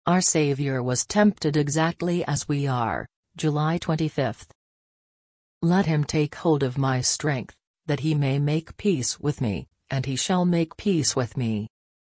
Our Savior was tempted exactly as we are. July 25. Let him take hold of my strength, that he may make peace with me, and he shall make peace with me.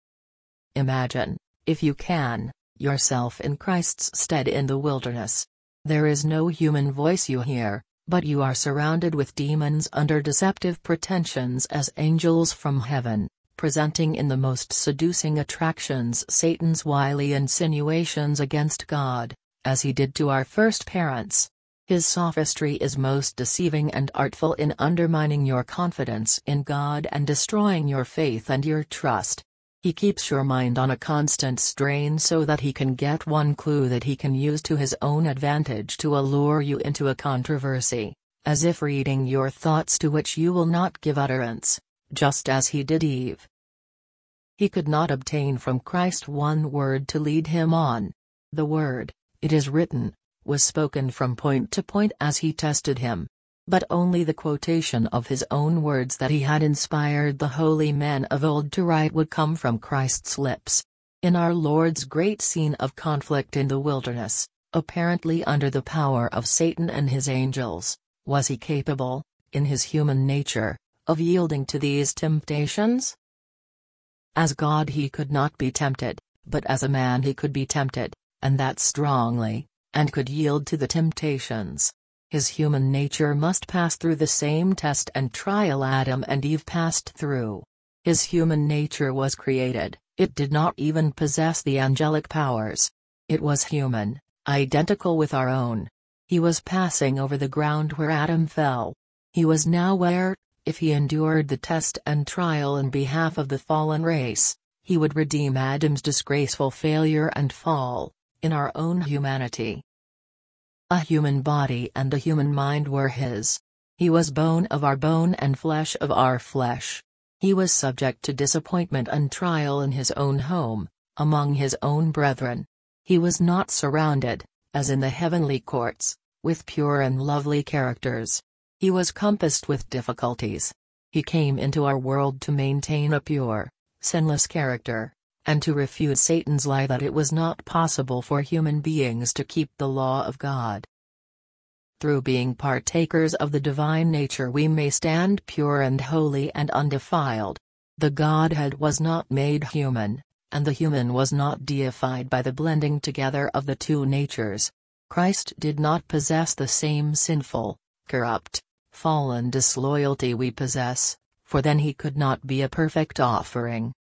Imagine, if you can, yourself in Christ's stead in the wilderness. There is no human voice you hear, but you are surrounded with demons under deceptive pretensions as angels from heaven, presenting in the most seducing attractions Satan's wily insinuations against God, as he did to our first parents. His sophistry is most deceiving and artful in undermining your confidence in God and destroying your faith and your trust. He keeps your mind on a constant strain so that he can get one clue that he can use to his own advantage to allure you into a controversy, as if reading your thoughts to which you will not give utterance, just as he did Eve. He could not obtain from Christ one word to lead him on. The word, "It is written," was spoken from point to point as he tested him. But only the quotation of his own words that he had inspired the holy men of old to write would come from Christ's lips. In our Lord's great scene of conflict in the wilderness, apparently under the power of Satan and his angels, was he capable, in his human nature, of yielding to these temptations? As God he could not be tempted, but as a man he could be tempted, and that strongly, and could yield to the temptations. His human nature must pass through the same test and trial Adam and Eve passed through. His human nature was created, it did not even possess the angelic powers. It was human, identical with our own. He was passing over the ground where Adam fell. He was now where, if he endured the test and trial in behalf of the fallen race, he would redeem Adam's disgraceful failure and fall, in our own humanity. A human body and a human mind were his. He was bone of our bone and flesh of our flesh. He was subject to disappointment and trial in his own home, among his own brethren. He was not surrounded, as in the heavenly courts, with pure and lovely characters. He was compassed with difficulties. He came into our world to maintain a pure, sinless character, and to refute Satan's lie that it was not possible for human beings to keep the law of God. Through being partakers of the divine nature we may stand pure and holy and undefiled. The Godhead was not made human, and the human was not deified by the blending together of the two natures. Christ did not possess the same sinful, corrupt, fallen disloyalty we possess, for then he could not be a perfect offering.